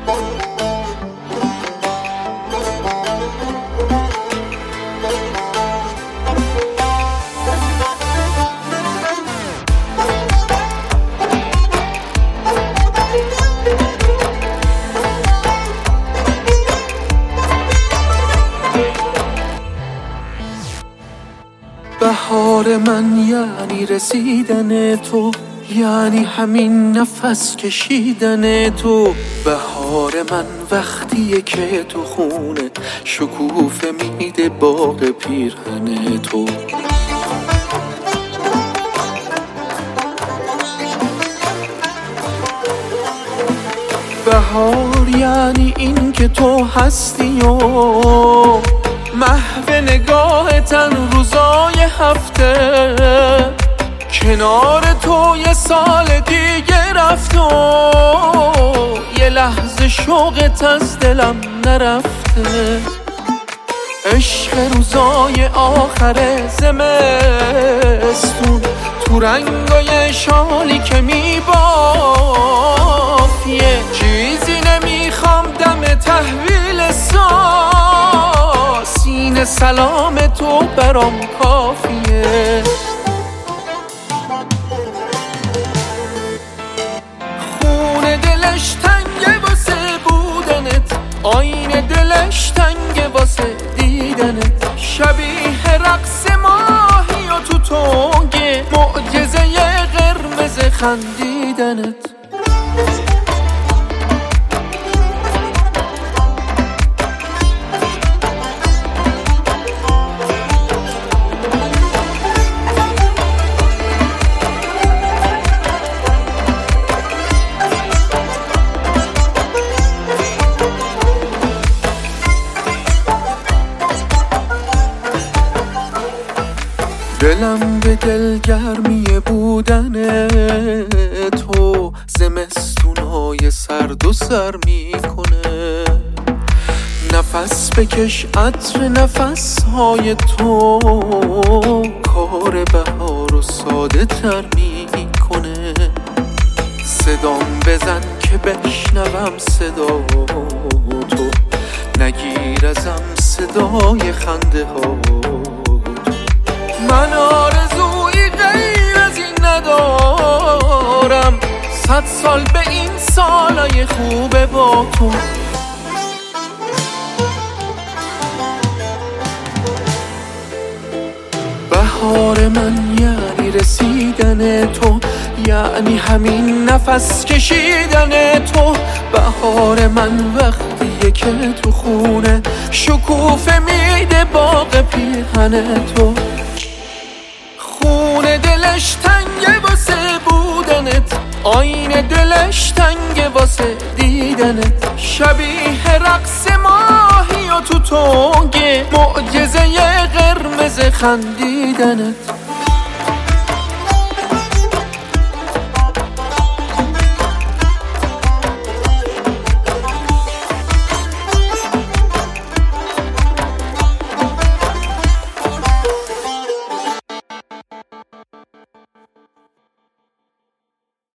بهار من یعنی رسیدن تو، یعنی همین نفس کشیدن تو. بهار من وقتیه که تو خونه شکوفه میده باغ پیرهن تو. بهار یعنی این که تو هستی و محو نگاه تن روزای هفته. کنار تو یه سال دیگه رفت و یه لحظه شوقت از دلم نرفته. عشق روزای آخر زمستون تو رنگای شالی که میبافت. یه چیزی نمیخوام دم تحویل سینه سلام تو برام کافیه. خونه دلش تنگه واسه بودنت، آینه دلش تنگه واسه دیدنت. شبیه رقص ماهی و تو تنگه معجزه قرمز خندیدنت. دلم به دلگرمی بودن تو زمستونای سرد و سر میکنه. نفس بکش عطر نفسهای تو کار بهار و ساده تر میکنه. صدام بزن که بشنوم صدا تو، نگیر ازم صدای خنده ها. من آرزویی غیر از این ندارم، 100 سال به این سالای خوبه با تو. بهار من یعنی رسیدن تو، یعنی همین نفس کشیدن تو. بهار من وقتیه که تو خونه شکوفه میده باغ پیرهن تو. خونه دلش تنگه واسه بودنت، آینه دلش تنگه واسه دیدنت. شبیه رقص ماهی و تو تنگه معجزه قرمز خندیدنت.